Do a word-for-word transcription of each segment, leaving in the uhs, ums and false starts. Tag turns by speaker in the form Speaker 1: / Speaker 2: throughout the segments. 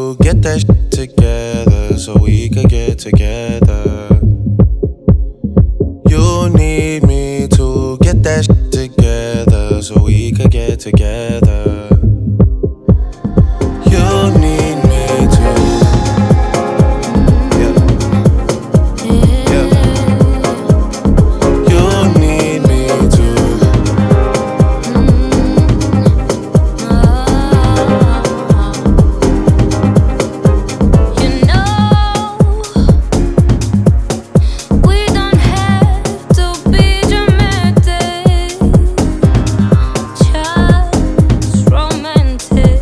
Speaker 1: to get that shit together so we could get together. You need me to get that shit together so we could get together. You need me to, yeah, yeah. You need me to.
Speaker 2: You know, we don't have to be dramatic, just romantic.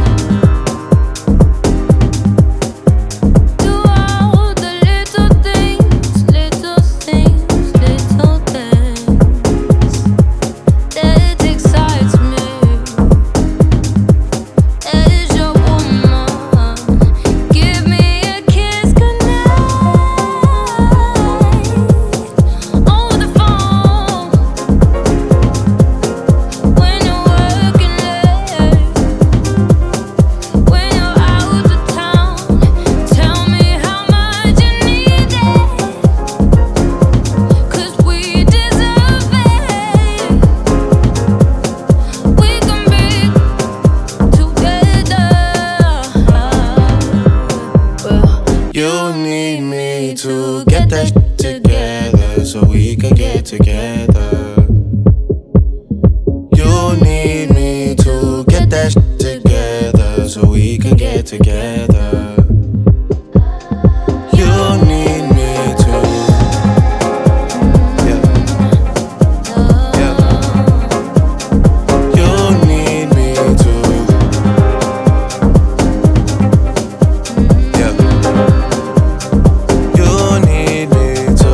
Speaker 2: Do all the little things, little things, little things that excites me. As your woman, give me a kiss goodnight over the phone when you're working late, when you're out of town. Tell me how much you need it, 'cause we deserve it. We can be together. Well,
Speaker 1: You need me to get that shit together so we could get together. You need me to get that shit together so we could get together. You need me to, yeah, yeah. You need me to, yeah. You need me to.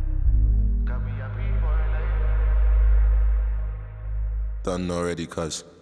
Speaker 1: Done already, cuz.